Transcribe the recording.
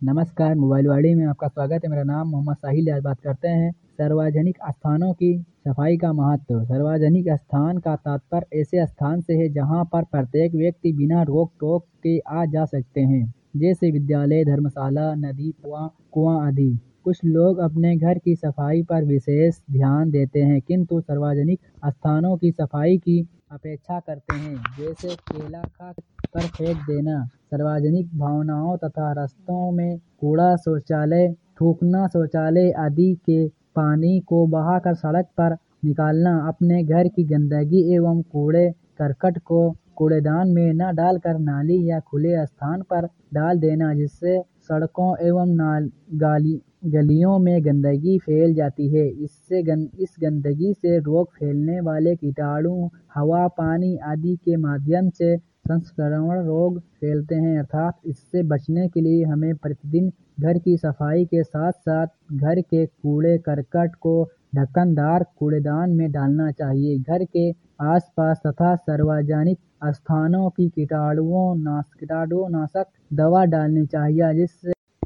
नमस्कार, मोबाइल वाड़ी में आपका स्वागत है। मेरा नाम मोहम्मद साहिल है। आज बात करते हैं सार्वजनिक स्थानों की सफाई का महत्व। सार्वजनिक स्थान का तात्पर्य ऐसे स्थान से है जहां पर प्रत्येक व्यक्ति बिना रोक टोक के आ जा सकते हैं, जैसे विद्यालय, धर्मशाला, नदी, कुआं आदि। कुछ लोग अपने घर की सफाई पर विशेष ध्यान देते हैं, किंतु सार्वजनिक स्थानों की सफाई की अपेक्षा करते हैं, जैसे केला खा कर फेंक देना, सार्वजनिक भवनों तथा रास्तों में कूड़ा, शौचालय थूकना, शौचालय आदि के पानी को बहाकर सड़क पर निकालना, अपने घर की गंदगी एवं कूड़े करकट को कूड़ेदान में न डालकर नाली या खुले स्थान पर डाल देना, जिससे सड़कों एवं गलियों में गंदगी फैल जाती है। इस गंदगी से रोग फैलने वाले कीटाणु हवा, पानी आदि के माध्यम से संक्रमण रोग फैलते हैं। अर्थात इससे बचने के लिए हमें प्रतिदिन घर की सफाई के साथ साथ घर के कूड़े करकट को ढक्कनदार कूड़ेदान में डालना चाहिए। घर के आसपास तथा सार्वजनिक स्थानों की कीटाणुनाशक दवा डालनी चाहिए, जिससे